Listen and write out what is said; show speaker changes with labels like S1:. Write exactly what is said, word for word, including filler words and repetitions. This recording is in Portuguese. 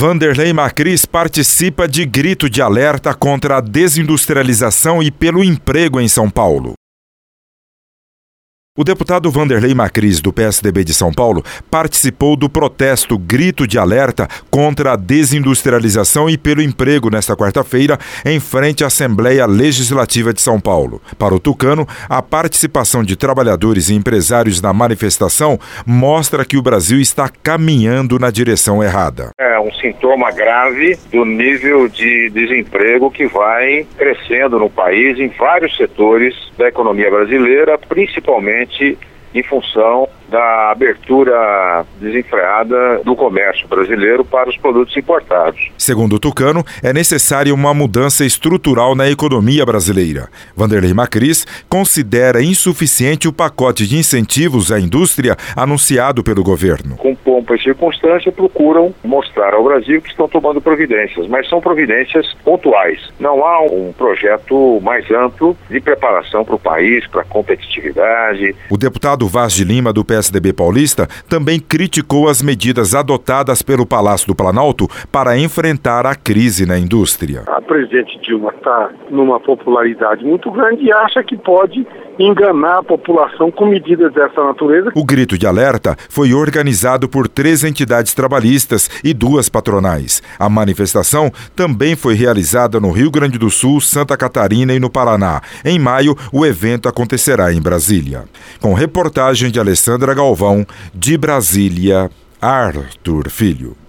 S1: Vanderlei Macris participa de grito de alerta contra a desindustrialização e pelo emprego em São Paulo. O deputado Vanderlei Macris, do P S D B de São Paulo, participou do protesto Grito de Alerta contra a desindustrialização e pelo emprego nesta quarta-feira, em frente à Assembleia Legislativa de São Paulo. Para o tucano, a participação de trabalhadores e empresários na manifestação mostra que o Brasil está caminhando na direção errada.
S2: É um sintoma grave do nível de desemprego que vai crescendo no país em vários setores da economia brasileira, principalmente em função da abertura desenfreada do comércio brasileiro para os produtos importados.
S1: Segundo o tucano, é necessária uma mudança estrutural na economia brasileira. Vanderlei Macris considera insuficiente o pacote de incentivos à indústria anunciado pelo governo.
S2: Com pompa e circunstância, procuram mostrar ao Brasil que estão tomando providências, mas são providências pontuais. Não há um projeto mais amplo de preparação para o país, para a competitividade.
S1: O deputado Vaz de Lima, do P S D B paulista, também criticou as medidas adotadas pelo Palácio do Planalto para enfrentar a crise na indústria.
S3: A presidente Dilma está numa popularidade muito grande e acha que pode enganar a população com medidas dessa natureza.
S1: O grito de alerta foi organizado por três entidades trabalhistas e duas patronais. A manifestação também foi realizada no Rio Grande do Sul, Santa Catarina e no Paraná. Em maio, o evento acontecerá em Brasília. Com reportagem de Alessandra Galvão, de Brasília, Arthur Filho.